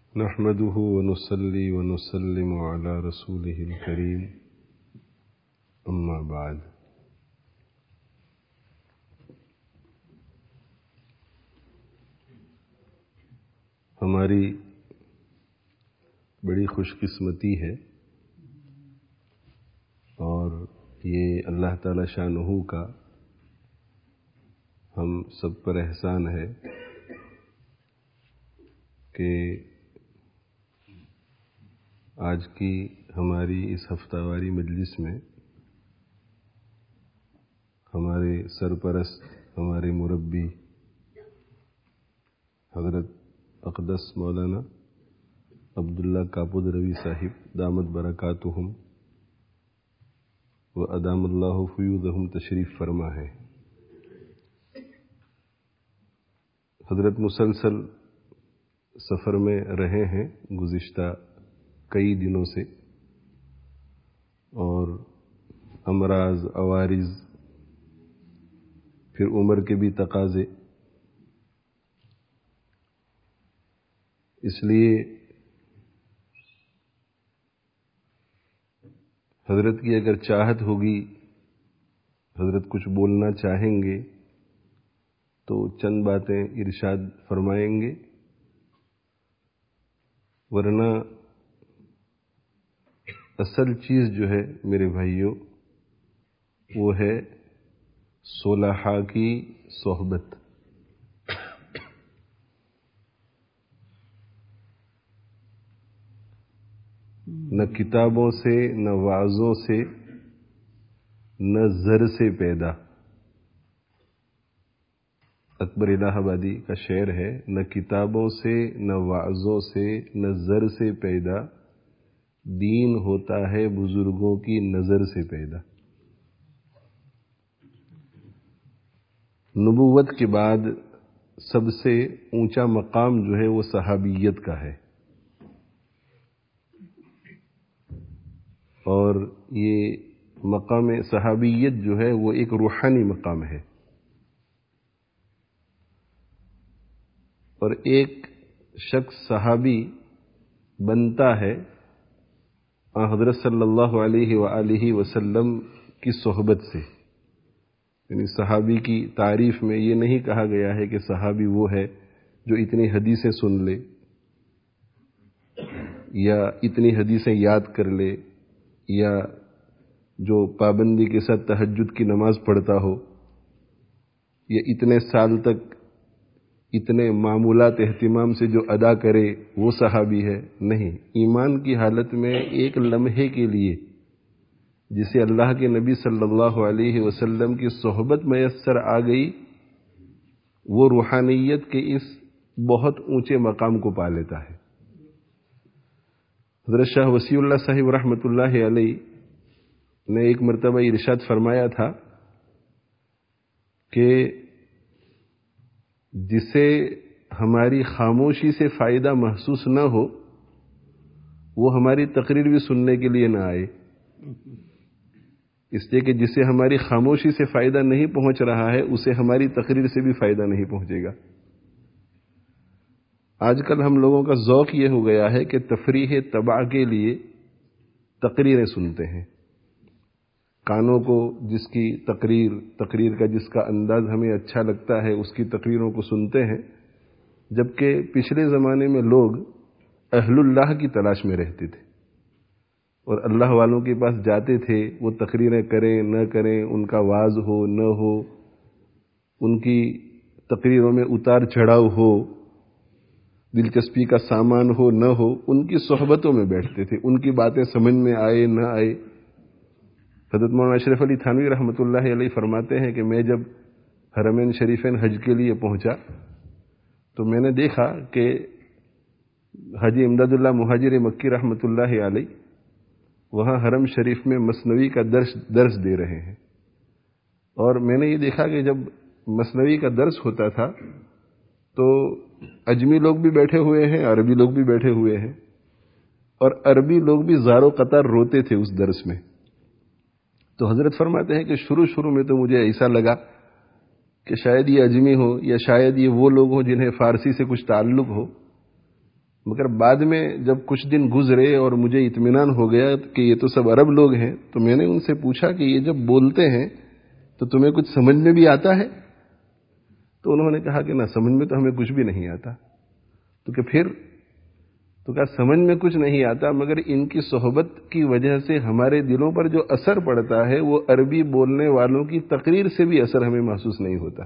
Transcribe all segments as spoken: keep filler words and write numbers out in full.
نحمده ونصلي ونسلم على رسوله الكريم اما بعد. ہماری بڑی خوش قسمتی ہے اور یہ اللہ تعالی شانہ کا ہم سب پر احسان ہے کہ آج کی ہماری اس ہفتہ واری مجلس میں ہمارے سرپرست، ہمارے مربی حضرت اقدس مولانا عبداللہ کاپود روی صاحب دامت برکاتہم و ادام اللہ فیوضہم تشریف فرما ہے. حضرت مسلسل سفر میں رہے ہیں گزشتہ کئی دنوں سے، اور امراض، عوارض، پھر عمر کے بھی تقاضے، اس لیے حضرت کی اگر چاہت ہوگی، حضرت کچھ بولنا چاہیں گے تو چند باتیں ارشاد فرمائیں گے، ورنہ اصل چیز جو ہے میرے بھائیوں وہ ہے صلحاء کی صحبت. نہ کتابوں سے، نہ وعظوں سے، نہ زر سے پیدا. اکبر الہ آبادی کا شعر ہے، نہ کتابوں سے، نہ وعظوں سے، نہ زر سے پیدا، دین ہوتا ہے بزرگوں کی نظر سے پیدا. نبوت کے بعد سب سے اونچا مقام جو ہے وہ صحابیت کا ہے، اور یہ مقام صحابیت جو ہے وہ ایک روحانی مقام ہے. اور ایک شخص صحابی بنتا ہے حضرت صلی اللہ علیہ وآلہ وسلم کی صحبت سے. یعنی صحابی کی تعریف میں یہ نہیں کہا گیا ہے کہ صحابی وہ ہے جو اتنی حدیثیں سن لے یا اتنی حدیثیں یاد کر لے یا جو پابندی کے ساتھ تہجد کی نماز پڑھتا ہو یا اتنے سال تک اتنے معمولات اہتمام سے جو ادا کرے وہ صحابی ہے. نہیں، ایمان کی حالت میں ایک لمحے کے لیے جسے اللہ کے نبی صلی اللہ علیہ وسلم کی صحبت میسر آ گئی، وہ روحانیت کے اس بہت اونچے مقام کو پا لیتا ہے. حضرت شاہ وسیع اللہ صاحب رحمۃ اللہ علیہ نے ایک مرتبہ ارشاد فرمایا تھا کہ جسے ہماری خاموشی سے فائدہ محسوس نہ ہو وہ ہماری تقریر بھی سننے کے لیے نہ آئے، اس لیے کہ جسے ہماری خاموشی سے فائدہ نہیں پہنچ رہا ہے اسے ہماری تقریر سے بھی فائدہ نہیں پہنچے گا. آج کل ہم لوگوں کا ذوق یہ ہو گیا ہے کہ تفریح تباہ کے لیے تقریریں سنتے ہیں. کانوں کو جس کی تقریر تقریر کا جس کا انداز ہمیں اچھا لگتا ہے اس کی تقریروں کو سنتے ہیں، جبکہ پچھلے زمانے میں لوگ اہل اللہ کی تلاش میں رہتے تھے اور اللہ والوں کے پاس جاتے تھے. وہ تقریریں کریں نہ کریں، ان کا واعظ ہو نہ ہو، ان کی تقریروں میں اتار چڑھاؤ ہو، دلچسپی کا سامان ہو نہ ہو، ان کی صحبتوں میں بیٹھتے تھے، ان کی باتیں سمجھ میں آئے نہ آئے. حضرت مولانا اشرف علی تھانوی رحمۃ اللہ علیہ فرماتے ہیں کہ میں جب حرمین شریفین حج کے لیے پہنچا تو میں نے دیکھا کہ حاجی امداد اللہ مہاجر مکی رحمۃ اللہ علیہ وہاں حرم شریف میں مثنوی کا درس درس دے رہے ہیں، اور میں نے یہ دیکھا کہ جب مثنوی کا درس ہوتا تھا تو اجمی لوگ بھی بیٹھے ہوئے ہیں، عربی لوگ بھی بیٹھے ہوئے ہیں، اور عربی لوگ بھی زار و قطار روتے تھے اس درس میں. تو حضرت فرماتے ہیں کہ شروع شروع میں تو مجھے ایسا لگا کہ شاید یہ اجمی ہو یا شاید یہ وہ لوگ ہوں جنہیں فارسی سے کچھ تعلق ہو، مگر بعد میں جب کچھ دن گزرے اور مجھے اطمینان ہو گیا کہ یہ تو سب عرب لوگ ہیں، تو میں نے ان سے پوچھا کہ یہ جب بولتے ہیں تو تمہیں کچھ سمجھ میں بھی آتا ہے؟ تو انہوں نے کہا کہ نہ، سمجھ میں تو ہمیں کچھ بھی نہیں آتا۔ تو کہ پھر تو کہا سمجھ میں کچھ نہیں آتا، مگر ان کی صحبت کی وجہ سے ہمارے دلوں پر جو اثر پڑتا ہے وہ عربی بولنے والوں کی تقریر سے بھی اثر ہمیں محسوس نہیں ہوتا۔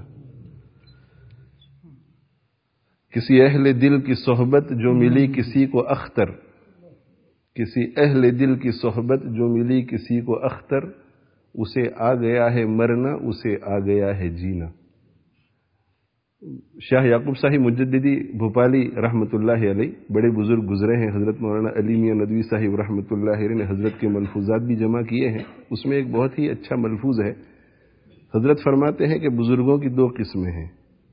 کسی اہل دل کی صحبت جو ملی کسی کو اختر، کسی اہل دل کی صحبت جو ملی کسی کو اختر، اسے آ گیا ہے مرنا، اسے آ گیا ہے جینا۔ شاہ یعقوب صاحب مجددی بھوپالی رحمۃ اللہ علیہ بڑے بزرگ گزرے ہیں، حضرت مولانا علی میاں ندوی صاحب رحمۃ اللہ علیہ نے حضرت کے ملفوظات بھی جمع کیے ہیں۔ اس میں ایک بہت ہی اچھا ملفوظ ہے، حضرت فرماتے ہیں کہ بزرگوں کی دو قسمیں ہیں،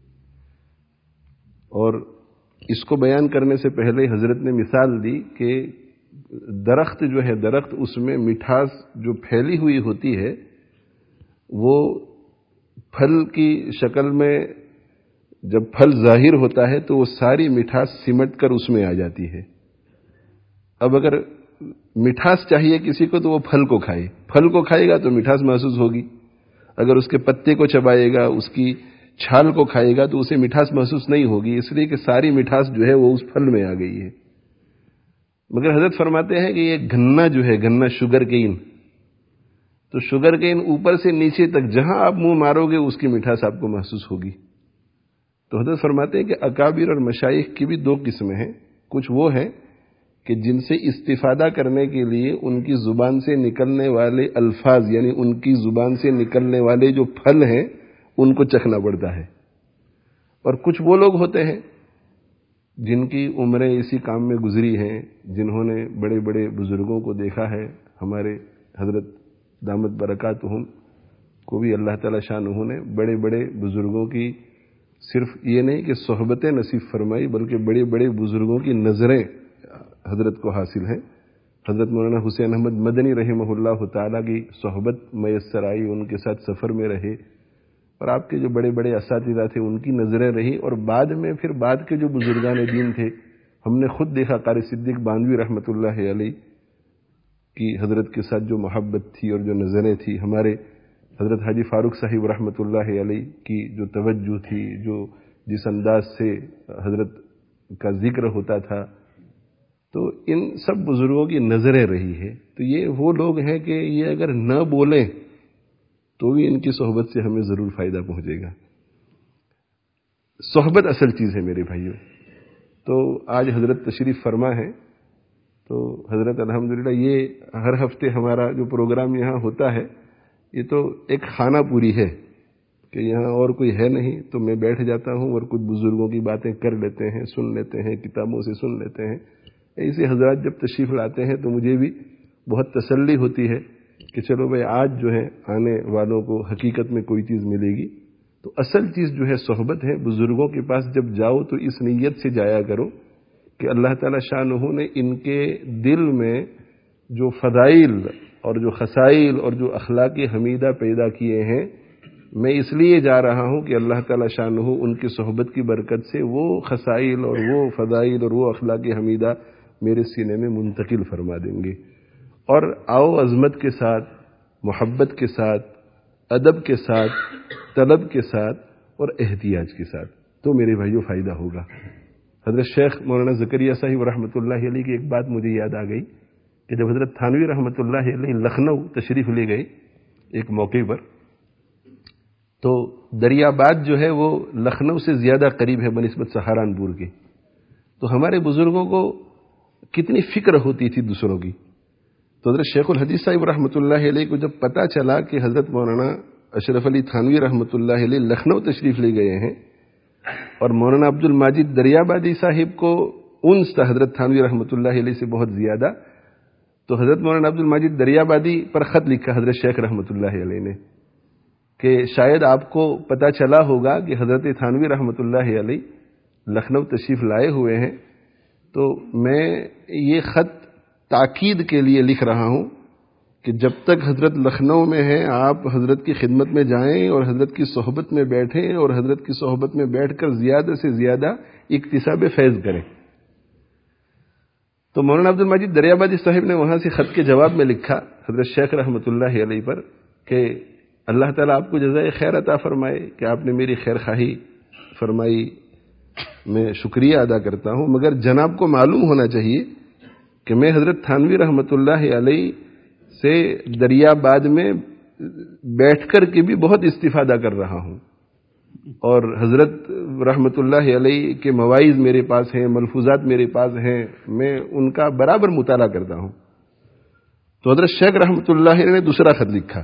اور اس کو بیان کرنے سے پہلے حضرت نے مثال دی کہ درخت جو ہے، درخت اس میں مٹھاس جو پھیلی ہوئی ہوتی ہے وہ پھل کی شکل میں جب پھل ظاہر ہوتا ہے تو وہ ساری مٹھاس سمٹ کر اس میں آ جاتی ہے۔ اب اگر مٹھاس چاہیے کسی کو تو وہ پھل کو کھائے، پھل کو کھائے گا تو مٹھاس محسوس ہوگی، اگر اس کے پتے کو چبائے گا، اس کی چھال کو کھائے گا تو اسے مٹھاس محسوس نہیں ہوگی، اس لیے کہ ساری مٹھاس جو ہے وہ اس پھل میں آ گئی ہے۔ مگر حضرت فرماتے ہیں کہ یہ گنا جو ہے، گنا شوگر کین، تو شوگر کین اوپر سے نیچے تک جہاں آپ منہ مارو گے اس کی مٹھاس آپ کو محسوس ہوگی۔ تو حضرت فرماتے ہیں کہ اکابر اور مشائخ کی بھی دو قسمیں ہیں، کچھ وہ ہیں کہ جن سے استفادہ کرنے کے لیے ان کی زبان سے نکلنے والے الفاظ، یعنی ان کی زبان سے نکلنے والے جو پھل ہیں ان کو چکھنا پڑتا ہے، اور کچھ وہ لوگ ہوتے ہیں جن کی عمریں اسی کام میں گزری ہیں، جنہوں نے بڑے بڑے بزرگوں کو دیکھا ہے۔ ہمارے حضرت دامت برکاتہم کو بھی اللہ تعالی شانہ نے بڑے بڑے بزرگوں کی صرف یہ نہیں کہ صحبتیں نصیب فرمائی، بلکہ بڑے بڑے بزرگوں کی نظریں حضرت کو حاصل ہیں۔ حضرت مولانا حسین احمد مدنی رحمہ اللہ تعالیٰ کی صحبت میسر آئی، ان کے ساتھ سفر میں رہے، اور آپ کے جو بڑے بڑے اساتذہ تھے ان کی نظریں رہی، اور بعد میں پھر بعد کے جو بزرگان دین تھے، ہم نے خود دیکھا قاری صدیق باندوی رحمۃ اللہ علیہ کی حضرت کے ساتھ جو محبت تھی اور جو نظریں تھی، ہمارے حضرت حاجی فاروق صاحب رحمۃ اللہ علیہ کی جو توجہ تھی، جو جس انداز سے حضرت کا ذکر ہوتا تھا، تو ان سب بزرگوں کی نظریں رہی ہے۔ تو یہ وہ لوگ ہیں کہ یہ اگر نہ بولیں تو بھی ان کی صحبت سے ہمیں ضرور فائدہ پہنچے گا۔ صحبت اصل چیز ہے میرے بھائیوں۔ تو آج حضرت تشریف فرما ہے، تو حضرت الحمدللہ یہ ہر ہفتے ہمارا جو پروگرام یہاں ہوتا ہے یہ تو ایک خانہ پوری ہے کہ یہاں اور کوئی ہے نہیں، تو میں بیٹھ جاتا ہوں اور کچھ بزرگوں کی باتیں کر لیتے ہیں، سن لیتے ہیں، کتابوں سے سن لیتے ہیں۔ ایسے حضرات جب تشریف لاتے ہیں تو مجھے بھی بہت تسلی ہوتی ہے کہ چلو بھائی آج جو ہے آنے والوں کو حقیقت میں کوئی چیز ملے گی۔ تو اصل چیز جو ہے صحبت ہے۔ بزرگوں کے پاس جب جاؤ تو اس نیت سے جایا کرو کہ اللہ تعالی شانہ نے ان کے دل میں جو فضائل اور جو خصائل اور جو اخلاق حمیدہ پیدا کیے ہیں، میں اس لیے جا رہا ہوں کہ اللہ تعالی شانہ ان کی صحبت کی برکت سے وہ خصائل اور وہ فضائل اور وہ اخلاق حمیدہ میرے سینے میں منتقل فرما دیں گے۔ اور آؤ عظمت کے ساتھ، محبت کے ساتھ، ادب کے ساتھ، طلب کے ساتھ اور احتیاج کے ساتھ، تو میرے بھائیوں فائدہ ہوگا۔ حضرت شیخ مولانا زکریا صاحب رحمۃ اللہ علیہ کی ایک بات مجھے یاد آ گئی کہ جب حضرت تھانوی رحمۃ اللہ علیہ لکھنؤ تشریف لے گئے ایک موقع پر، تو دریاباد جو ہے وہ لکھنؤ سے زیادہ قریب ہے بنسبت سہارنپور کے، تو ہمارے بزرگوں کو کتنی فکر ہوتی تھی دوسروں کی۔ تو حضرت شیخ الحدیث صاحب رحمۃ اللہ علیہ کو جب پتہ چلا کہ حضرت مولانا اشرف علی تھانوی رحمۃ اللہ علیہ لکھنؤ تشریف لے گئے ہیں، اور مولانا عبد الماجد دریابادی صاحب کو انس تھا حضرت تھانوی رحمۃ اللہ علیہ سے بہت زیادہ، تو حضرت مولانا عبد الماجد دریابادی پر خط لکھا حضرت شیخ رحمۃ اللہ علیہ نے کہ شاید آپ کو پتہ چلا ہوگا کہ حضرت تھانوی رحمۃ اللہ علیہ لکھنؤ تشریف لائے ہوئے ہیں، تو میں یہ خط تاکید کے لیے لکھ رہا ہوں کہ جب تک حضرت لکھنؤ میں ہیں آپ حضرت کی خدمت میں جائیں اور حضرت کی صحبت میں بیٹھیں اور حضرت کی صحبت میں بیٹھ کر زیادہ سے زیادہ اکتساب فیض کریں۔ تو مولانا عبد المجید دریابادی صاحب نے وہاں سے خط کے جواب میں لکھا حضرت شیخ رحمۃ اللہ علیہ پر کہ اللہ تعالیٰ آپ کو جزائے خیر عطا فرمائے کہ آپ نے میری خیر خواہی فرمائی، میں شکریہ ادا کرتا ہوں، مگر جناب کو معلوم ہونا چاہیے کہ میں حضرت تھانوی رحمۃ اللہ علیہ سے دریاباد میں بیٹھ کر کے بھی بہت استفادہ کر رہا ہوں، اور حضرت رحمۃ اللہ علیہ کے مواعظ میرے پاس ہیں، ملفوظات میرے پاس ہیں، میں ان کا برابر مطالعہ کرتا ہوں۔ تو حضرت شیخ رحمۃ اللہ علیہ نے دوسرا خط لکھا،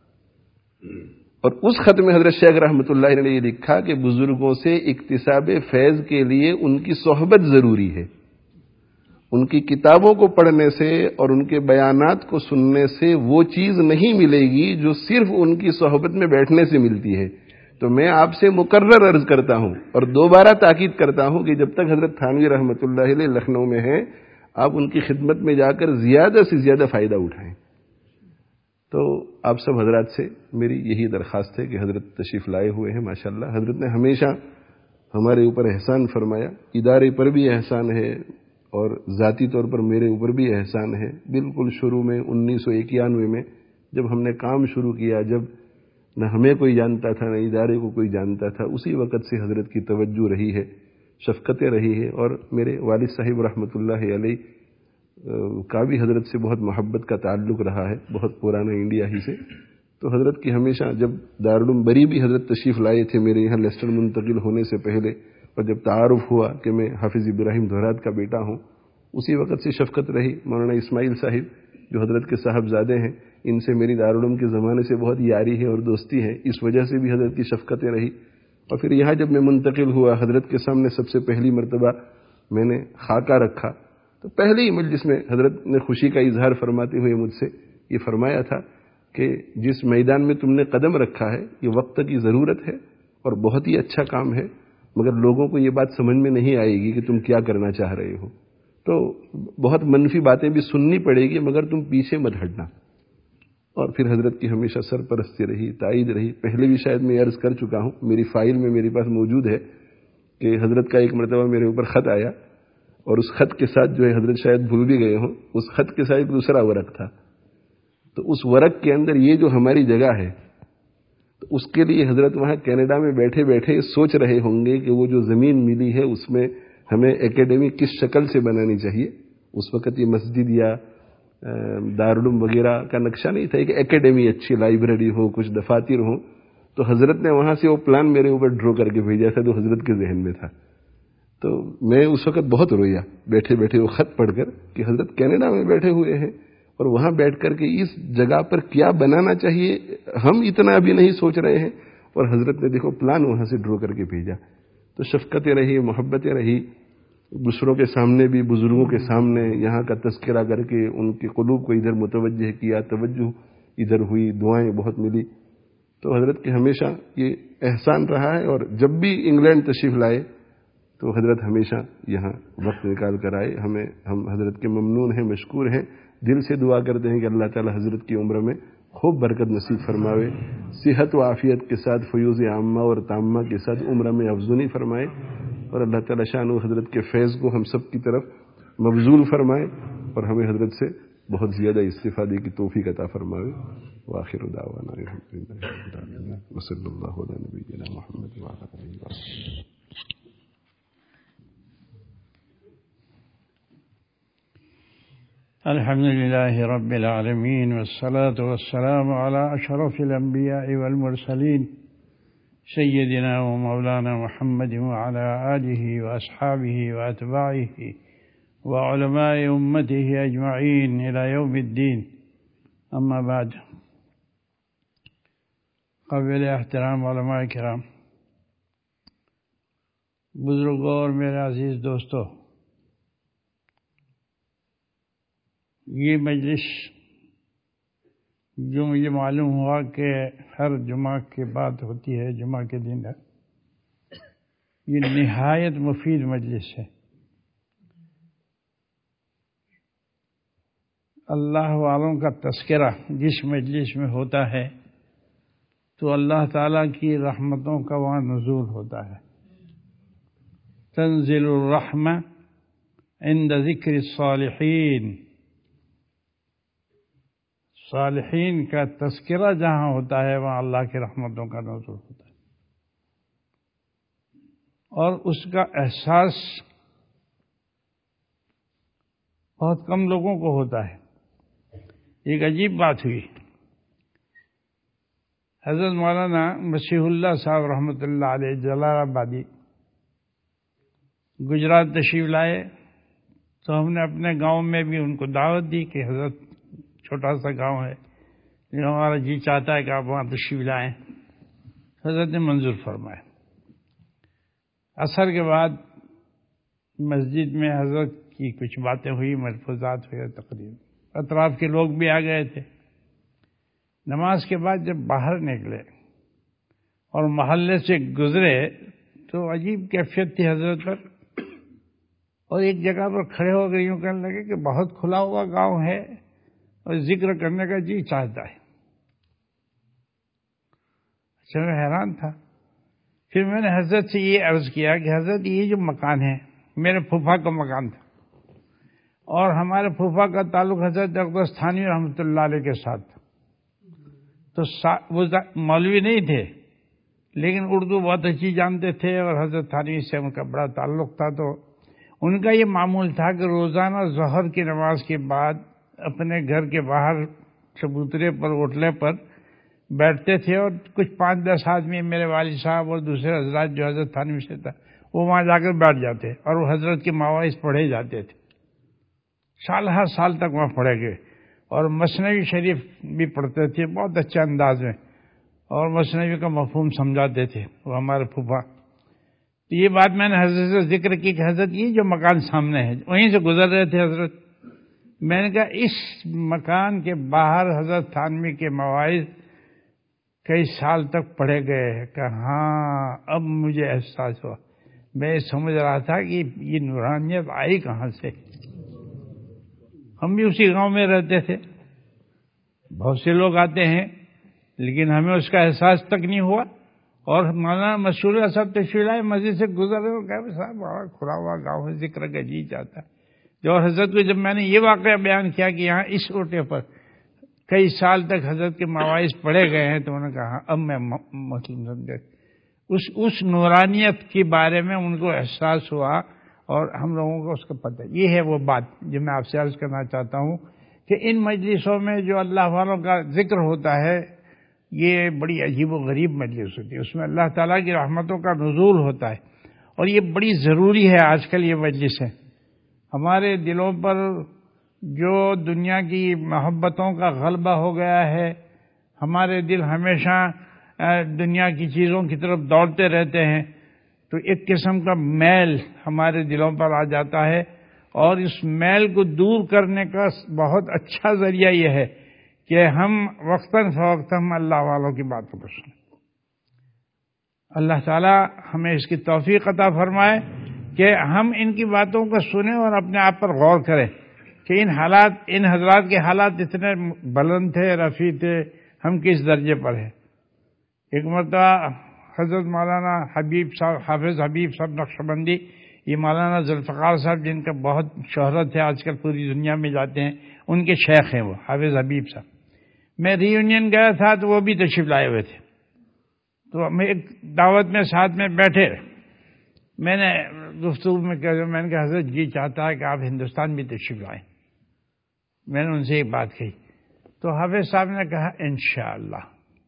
اور اس خط میں حضرت شیخ رحمۃ اللہ علیہ نے یہ لکھا کہ بزرگوں سے اکتساب فیض کے لیے ان کی صحبت ضروری ہے، ان کی کتابوں کو پڑھنے سے اور ان کے بیانات کو سننے سے وہ چیز نہیں ملے گی جو صرف ان کی صحبت میں بیٹھنے سے ملتی ہے۔ تو میں آپ سے مکرر عرض کرتا ہوں اور دوبارہ تاکید کرتا ہوں کہ جب تک حضرت تھانوی رحمۃ اللہ علیہ لکھنؤ میں ہیں، آپ ان کی خدمت میں جا کر زیادہ سے زیادہ فائدہ اٹھائیں۔ تو آپ سب حضرات سے میری یہی درخواست ہے کہ حضرت تشریف لائے ہوئے ہیں، ماشاءاللہ حضرت نے ہمیشہ ہمارے اوپر احسان فرمایا، ادارے پر بھی احسان ہے اور ذاتی طور پر میرے اوپر بھی احسان ہے۔ بالکل شروع میں انیس سو اکیانوے میں جب ہم نے کام شروع کیا، جب نہ ہمیں کوئی جانتا تھا نہ ادارے کو کوئی جانتا تھا، اسی وقت سے حضرت کی توجہ رہی ہے، شفقتیں رہی ہے، اور میرے والد صاحب رحمۃ اللہ علیہ کا بھی حضرت سے بہت محبت کا تعلق رہا ہے، بہت پرانا انڈیا ہی سے۔ تو حضرت کی ہمیشہ، جب دارالعلوم بری بھی حضرت تشریف لائے تھے میرے یہاں لیسٹر منتقل ہونے سے پہلے، اور جب تعارف ہوا کہ میں حافظ ابراہیم دھورات کا بیٹا ہوں، اسی وقت سے شفقت رہی۔ مولانا اسماعیل صاحب جو حضرت کے صاحبزادے ہیں، ان سے میری دارالعلوم کے زمانے سے بہت یاری ہے اور دوستی ہے، اس وجہ سے بھی حضرت کی شفقتیں رہی۔ اور پھر یہاں جب میں منتقل ہوا، حضرت کے سامنے سب سے پہلی مرتبہ میں نے خاکہ رکھا، تو پہلے ہی مجلس میں حضرت نے خوشی کا اظہار فرماتے ہوئے مجھ سے یہ فرمایا تھا کہ جس میدان میں تم نے قدم رکھا ہے یہ وقت کی ضرورت ہے اور بہت ہی اچھا کام ہے، مگر لوگوں کو یہ بات سمجھ میں نہیں آئے گی کہ تم کیا کرنا چاہ رہے ہو، تو بہت منفی باتیں بھی سننی پڑے گی، مگر تم پیچھے مت ہٹنا۔ اور پھر حضرت کی ہمیشہ سرپرستی رہی، تائید رہی۔ پہلے بھی شاید میں عرض کر چکا ہوں، میری فائل میں میرے پاس موجود ہے کہ حضرت کا ایک مرتبہ میرے اوپر خط آیا، اور اس خط کے ساتھ جو ہے حضرت شاید بھول بھی گئے ہوں، اس خط کے ساتھ ایک دوسرا ورق تھا، تو اس ورق کے اندر یہ جو ہماری جگہ ہے، تو اس کے لیے حضرت وہاں کینیڈا میں بیٹھے بیٹھے سوچ رہے ہوں گے کہ وہ جو زمین ملی ہے اس میں ہمیں اکیڈمی کس شکل سے بنانی چاہیے۔ اس وقت یہ مسجد یا دارالعلوم وغیرہ کا نقشہ نہیں تھا، ایک اکیڈمی، اچھی لائبریری ہو، کچھ دفاتر ہوں، تو حضرت نے وہاں سے وہ پلان میرے اوپر ڈرا کر کے بھیجا تھا جو حضرت کے ذہن میں تھا۔ تو میں اس وقت بہت رویا بیٹھے بیٹھے وہ خط پڑھ کر کہ حضرت کینیڈا میں بیٹھے ہوئے ہیں اور وہاں بیٹھ کر کے اس جگہ پر کیا بنانا چاہیے ہم اتنا ابھی نہیں سوچ رہے ہیں، اور حضرت نے دیکھو پلان وہاں سے ڈرا کر کے بھیجا۔ تو شفقتیں رہی، محبتیں رہی، دوسروں کے سامنے بھی، بزرگوں کے سامنے یہاں کا تذکرہ کر کے ان کے قلوب کو ادھر متوجہ کیا، توجہ ادھر ہوئی، دعائیں بہت ملی۔ تو حضرت کے ہمیشہ یہ احسان رہا ہے، اور جب بھی انگلینڈ تشریف لائے تو حضرت ہمیشہ یہاں وقت نکال کر آئے۔ ہمیں ہم حضرت کے ممنون ہیں، مشکور ہیں، دل سے دعا کرتے ہیں کہ اللہ تعالی حضرت کی عمر میں خوب برکت نصیب فرماوے، صحت و عافیت کے ساتھ فیوز عامہ اور تامہ کے ساتھ عمر میں افزونی فرمائے، اور اللہ تعالی شان و حضرت کے فیض کو ہم سب کی طرف مبذول فرمائے، اور ہمیں حضرت سے بہت زیادہ استفادے کی توفیق عطا فرمائے۔ وآخر دعوانا الحمدللہ رب العالمین وصلی اللہ علی نبینا محمد وعلی آلہ وصحبہ۔ الحمد لله رب العالمين، والصلاة والسلام على أشرف الأنبياء والمرسلين سيدنا ومولانا محمد وعلى آله وأصحابه وأتباعه وعلماء أمته أجمعين إلى يوم الدين، أما بعد، قابل احترام علماء کرام، بزرگوں اور میرے عزیز دوستو، یہ مجلس جو مجھے معلوم ہوا کہ ہر جمعہ کے بعد ہوتی ہے، جمعہ کے دن ہے، یہ نہایت مفید مجلس ہے۔ اللہ والوں کا تذکرہ جس مجلس میں ہوتا ہے تو اللہ تعالیٰ کی رحمتوں کا وہاں نزول ہوتا ہے۔ تنزل الرحمہ عند ذکر الصالحین، صالحین کا تذکرہ جہاں ہوتا ہے وہاں اللہ کی رحمتوں کا نزول ہوتا ہے، اور اس کا احساس بہت کم لوگوں کو ہوتا ہے۔ ایک عجیب بات ہوئی، حضرت مولانا مسیح اللہ صاحب رحمۃ اللہ علیہ جلال آبادی گجرات تشریف لائے، تو ہم نے اپنے گاؤں میں بھی ان کو دعوت دی کہ حضرت چھوٹا سا گاؤں ہے، لیکن ہمارا جی چاہتا ہے کہ آپ وہاں تشریف لائیں۔ حضرت نے منظور فرمایا۔ عصر کے بعد مسجد میں حضرت کی کچھ باتیں ہوئی، ملفوظات ہوئے، تقریر، اطراف کے لوگ بھی آ گئے تھے۔ نماز کے بعد جب باہر نکلے اور محلے سے گزرے تو عجیب کیفیت تھی حضرت پر، اور ایک جگہ پر کھڑے ہو گئے، یوں کہنے لگے کہ بہت کھلا ہوا گاؤں ہے اور ذکر کرنے کا جی چاہتا ہے۔ اچھا، میں حیران تھا۔ پھر میں نے حضرت سے یہ عرض کیا کہ حضرت یہ جو مکان ہے میرے پھوپھا کا مکان تھا، اور ہمارے پھوپھا کا تعلق حضرت اقدس تھانوی رحمۃ اللہ علیہ کے ساتھ تھا، تو وہ مولوی نہیں تھے لیکن اردو بہت اچھی جانتے تھے، اور حضرت تھانوی سے ان کا بڑا تعلق تھا۔ تو ان کا یہ معمول تھا کہ روزانہ ظہر کی نماز کے بعد اپنے گھر کے باہر چبوترے پر، اوٹلے پر بیٹھتے تھے، اور کچھ پانچ دس آدمی میرے والد صاحب اور دوسرے حضرات جو حضرت تھانوی سے تھا وہ وہاں جا کر بیٹھ جاتے، اور وہ حضرت کے مواعظ پڑھے جاتے تھے۔ سال ہر سال تک وہاں پڑھے گئے، اور مثنوی شریف بھی پڑھتے تھے بہت اچھے انداز میں، اور مثنوی کا مفہوم سمجھاتے تھے وہ ہمارے پھوپھا۔ تو یہ بات میں نے حضرت سے ذکر کی کہ حضرت یہ جو مکان سامنے ہے، وہیں سے گزر رہے تھے حضرت، میں نے کہا اس مکان کے باہر حضرت تھانوی کے مواعظ کئی سال تک پڑھے گئے ہیں۔ کہ ہاں اب مجھے احساس ہوا، میں سمجھ رہا تھا کہ یہ نورانیت آئی کہاں سے۔ ہم بھی اسی گاؤں میں رہتے تھے، بہت سے لوگ آتے ہیں لیکن ہمیں اس کا احساس تک نہیں ہوا، اور مولانا مسیح اللہ صاحب تشریف لائے، مسجد سے گزر رہے ہو، کہا صاحب بڑا کھلا ہوا گاؤں ہے، ذکر کا جی چاہتا ہے۔ جو حضرت کو جب میں نے یہ واقعہ بیان کیا کہ یہاں اس اوٹے پر کئی سال تک حضرت کے مواعظ پڑھے گئے ہیں، تو انہوں نے کہا اب میں مسلم سمجھے۔ اس اس نورانیت کے بارے میں ان کو احساس ہوا، اور ہم لوگوں کو اس کا پتہ۔ یہ ہے وہ بات جو میں آپ سے عرض کرنا چاہتا ہوں کہ ان مجلسوں میں جو اللہ والوں کا ذکر ہوتا ہے یہ بڑی عجیب و غریب مجلس ہوتی ہے، اس میں اللہ تعالیٰ کی رحمتوں کا نزول ہوتا ہے، اور یہ بڑی ضروری ہے۔ آج کل یہ مجلسیں ہمارے دلوں پر جو دنیا کی محبتوں کا غلبہ ہو گیا ہے، ہمارے دل ہمیشہ دنیا کی چیزوں کی طرف دوڑتے رہتے ہیں، تو ایک قسم کا میل ہمارے دلوں پر آ جاتا ہے، اور اس میل کو دور کرنے کا بہت اچھا ذریعہ یہ ہے کہ ہم وقتاً فوقتاً اللہ والوں کی باتوں کو سنیں۔ اللہ تعالیٰ ہمیں اس کی توفیق عطا فرمائے کہ ہم ان کی باتوں کو سنیں اور اپنے آپ پر غور کریں کہ ان حالات ان حضرات کے حالات اتنے بلند تھے، رفیع تھے، ہم کس درجے پر ہیں۔ ایک مرتبہ حضرت مولانا حبیب صاحب حافظ حبیب صاحب نقشبندی، یہ مولانا ذوالفقار صاحب جن کا بہت شہرت ہے آج کل پوری دنیا میں جاتے ہیں، ان کے شیخ ہیں وہ حافظ حبیب صاحب۔ میں ری یونین گیا تھا تو وہ بھی تشریف لائے ہوئے تھے، تو ہم ایک دعوت میں ساتھ میں بیٹھے، میں نے گفتگو میں کہا میں نے کہا حضرت جی چاہتا ہے کہ آپ ہندوستان بھی تشریف لائیں۔ میں نے ان سے ایک بات کہی تو حافظ صاحب نے کہا انشاءاللہ۔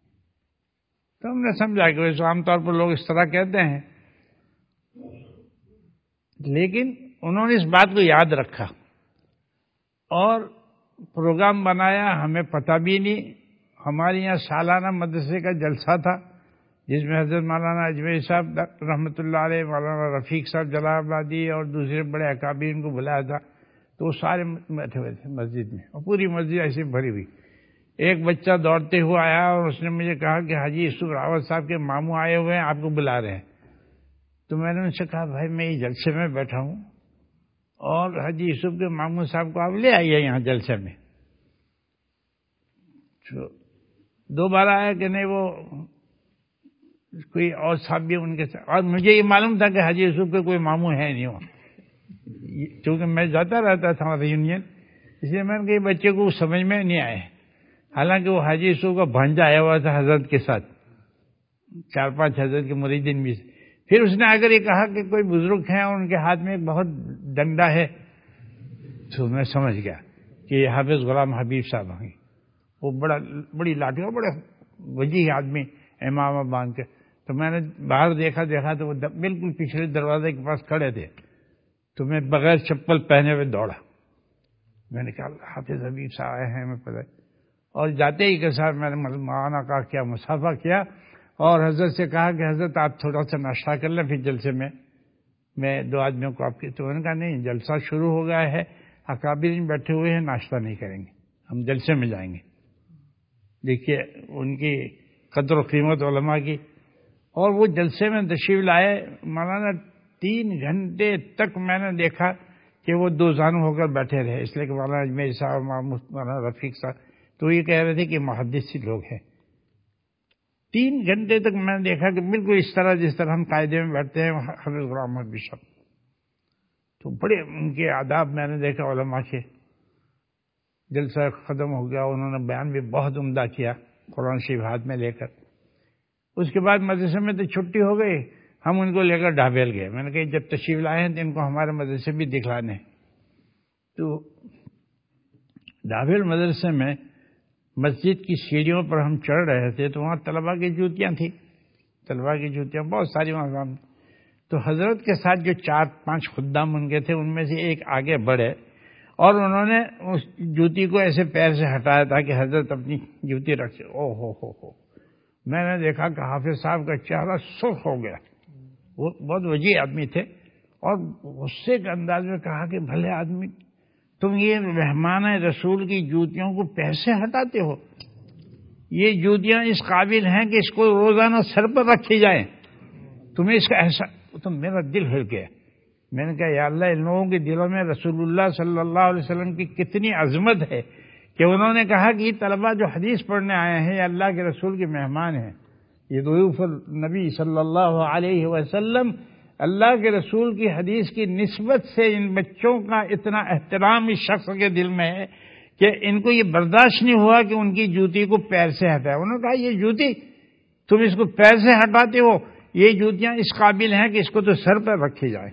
تو ہم نے سمجھا کہ ویسے عام طور پر لوگ اس طرح کہتے ہیں، لیکن انہوں نے اس بات کو یاد رکھا اور پروگرام بنایا، ہمیں پتہ بھی نہیں۔ ہمارے یہاں سالانہ مدرسے کا جلسہ تھا جس میں حضرت مولانا اجمیری صاحب رحمۃ اللہ علیہ، مولانا رفیق صاحب جلال آبادی اور دوسرے بڑے اکابرین کو بلایا تھا، تو وہ سارے بیٹھے ہوئے تھے مسجد میں، اور پوری مسجد ایسے بھری ہوئی۔ ایک بچہ دوڑتے ہوئے آیا اور اس نے مجھے کہا کہ حاجی یوسف راوت صاحب کے ماموں آئے ہوئے ہیں، آپ کو بلا رہے ہیں۔ تو میں نے ان سے کہا بھائی میں یہ جلسے میں بیٹھا ہوں اور حاجی یوسف کے ماموں صاحب کو آپ لے آئیے یہاں جلسے میں۔ دوبارہ آیا کہ نہیں، وہ کوئی اور صاحب بھی ان کے ساتھ، اور مجھے یہ معلوم تھا کہ حاجی یوسف کے کوئی ماموں ہے نہیں وہاں، چونکہ میں جاتا رہتا تھا وہاں ریونین، اس لیے میں نے کہا بچے کو سمجھ میں نہیں آئے، حالانکہ وہ حاجی یوسف کا بھانجا آیا ہوا تھا حضرت کے ساتھ، چار پانچ حضرت کے مریدین بھی. پھر اس نے اگر یہ کہا کہ کوئی بزرگ ہیں اور ان کے ہاتھ میں بہت ڈنڈا ہے، تو میں سمجھ گیا کہ یہ حافظ غلام حبیب صاحب ہیں. وہ بڑا بڑی لاٹھی اور بڑے وجیح آدمی امامہ باندھ کے. تو میں نے باہر دیکھا دیکھا تو وہ بالکل پچھلے دروازے کے پاس کھڑے تھے. تو میں بغیر چپل پہنے ہوئے دوڑا. میں نے کہا حافظ حبیب صاحب آئے ہیں، میں پتہ. اور جاتے ہی کے ساتھ میں نے مولانا کا کیا مصافحہ کیا اور حضرت سے کہا کہ حضرت آپ تھوڑا سا ناشتہ کر لیں، پھر جلسے میں میں دو آدمیوں کو آپ کی. تو انہوں نے کہا نہیں، جلسہ شروع ہو گیا ہے، اکابرین بیٹھے ہوئے ہیں، ناشتہ نہیں کریں گے، ہم جلسے میں جائیں گے. دیکھیے ان کی قدر و قیمت علماء کی. اور وہ جلسے میں تشریف لائے. مولانا تین گھنٹے تک میں نے دیکھا کہ وہ دو زانو ہو کر بیٹھے رہے، اس لیے کہ مولانا اجمیر صاحب، مولانا رفیق صاحب تو یہ کہہ رہے تھے کہ محدث لوگ ہیں. تین گھنٹے تک میں نے دیکھا کہ بالکل اس طرح جس طرح ہم قاعدے میں بیٹھتے ہیں حافظ غلام حبیب صاحب. تو بڑے ان کے آداب میں نے دیکھا علماء کے. جلسہ ختم ہو گیا، انہوں نے بیان بھی بہت عمدہ کیا قرآن شریف ہاتھ میں لے کر. اس کے بعد مدرسے میں تو چھٹی ہو گئی، ہم ان کو لے کر ڈھابیل گئے. میں نے کہا جب تشریف لائے ہیں تو ان کو ہمارے مدرسے بھی دکھلانے. تو ڈھابیل مدرسے میں مسجد کی سیڑھیوں پر ہم چڑھ رہے تھے تو وہاں طلباء کی جوتیاں تھیں، طلباء کی جوتیاں بہت ساری وہاں سامنے. تو حضرت کے ساتھ جو چار پانچ خدام ان کے تھے ان میں سے ایک آگے بڑھے اور انہوں نے اس جوتی کو ایسے پیر سے ہٹایا تھا کہ حضرت اپنی جوتی رکھ سے. او ہو ہو ہو میں نے دیکھا کہ حافظ صاحب کا چہرہ سرخ ہو گیا. وہ بہت وجیح آدمی تھے اور غصے کے انداز میں کہا کہ بھلے آدمی، تم یہ مہمان رسول کی جوتیوں کو پیر سے ہٹاتے ہو؟ یہ جوتیاں اس قابل ہیں کہ اس کو روزانہ سر پر رکھی جائیں، تمہیں اس کا احساس؟ تو میرا دل ہل گیا. میں نے کہا یا اللہ، ان لوگوں کے دلوں میں رسول اللہ صلی اللہ علیہ وسلم کی کتنی عظمت ہے کہ انہوں نے کہا کہ یہ طلباء جو حدیث پڑھنے آئے ہیں یہ اللہ کے رسول کے مہمان ہیں. یہ ضیوف النبی صلی اللہ علیہ وسلم، اللہ کے رسول کی حدیث کی نسبت سے ان بچوں کا اتنا احترام اس شخص کے دل میں ہے کہ ان کو یہ برداشت نہیں ہوا کہ ان کی جوتی کو پیر سے ہٹائے. انہوں نے کہا یہ جوتی تم اس کو پیر سے ہٹاتے ہو؟ یہ جوتیاں اس قابل ہیں کہ اس کو تو سر پر رکھی جائے.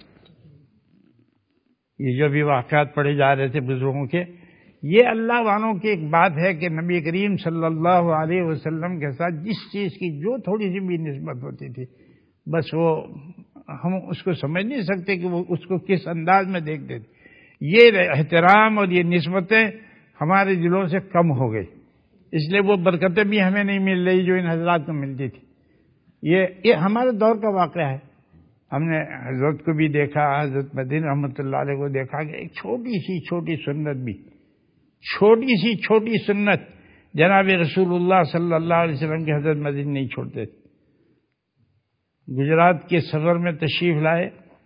یہ جو بھی واقعات پڑھے جا رہے تھے بزرگوں کے، یہ اللہ والوں کی ایک بات ہے کہ نبی کریم صلی اللہ علیہ وسلم کے ساتھ جس چیز کی جو تھوڑی سی بھی نسبت ہوتی تھی، بس وہ ہم اس کو سمجھ نہیں سکتے کہ وہ اس کو کس انداز میں دیکھتے تھے. یہ احترام اور یہ نسبتیں ہمارے دلوں سے کم ہو گئی، اس لیے وہ برکتیں بھی ہمیں نہیں مل رہی جو ان حضرات کو ملتی تھی. یہ یہ ہمارے دور کا واقعہ ہے. ہم نے حضرت کو بھی دیکھا، حضرت مدین رحمۃ اللہ علیہ کو دیکھا کہ ایک چھوٹی سی چھوٹی سنت بھی، چھوٹی سی چھوٹی سنت جناب رسول اللہ صلی اللہ علیہ وسلم کے حضرت مدین نہیں چھوڑتے تھے. گجرات کے سفر میں تشریف لائے،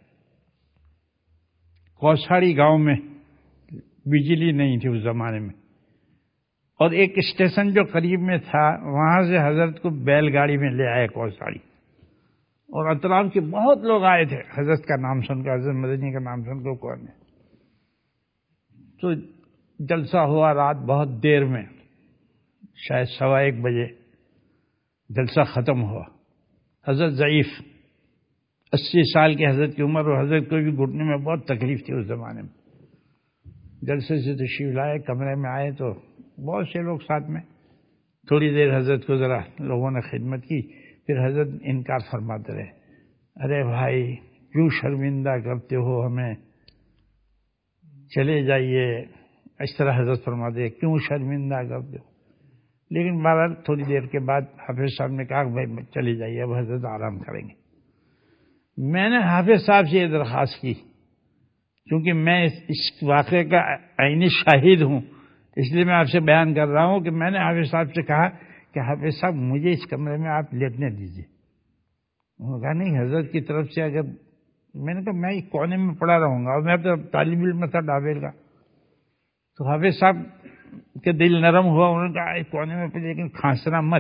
کوساڑی گاؤں میں بجلی نہیں تھی اس زمانے میں، اور ایک اسٹیشن جو قریب میں تھا وہاں سے حضرت کو بیل گاڑی میں لے آئے کوساڑی، اور اطراف کے بہت لوگ آئے تھے حضرت کا نام سن کر، حضرت مدنی کا نام سن کر. کون ہے؟ تو جلسہ ہوا رات بہت دیر میں، شاید سوا ایک بجے جلسہ ختم ہوا. حضرت ضعیف، اسی سال کی حضرت کی عمر، اور حضرت کو بھی گھٹنے میں بہت تکلیف تھی اس زمانے میں. جلسے سے تشریف لائے، کمرے میں آئے تو بہت سے لوگ ساتھ میں. تھوڑی دیر حضرت کو ذرا لوگوں نے خدمت کی، پھر حضرت انکار فرماتے رہے. ارے بھائی کیوں شرمندہ کرتے ہو ہمیں، چلے جائیے. اس طرح حضرت فرماتے ہیں کیوں شرمندہ کرتے ہو. لیکن بہرحال تھوڑی دیر کے بعد حافظ صاحب نے کہا کہ بھائی چلے جائیے، اب حضرت آرام کریں گے. میں نے حافظ صاحب سے یہ درخواست کی، کیونکہ میں اس واقعے کا عینی شاہد ہوں، اس لیے میں آپ سے بیان کر رہا ہوں کہ میں نے حافظ صاحب سے کہا کہ حافظ صاحب مجھے اس کمرے میں آپ لیٹنے دیجیے. انہوں نے کہا نہیں، حضرت کی طرف سے اگر. میں نے کہا میں ایک کونے میں پڑا رہوں گا، اور میں تو طالب علم میں تھا ڈھابیل کا. تو حافظ صاحب کے دل نرم ہوا، انہوں نے کہا ایک کونے میں پڑے لیکن کھانسنا مت.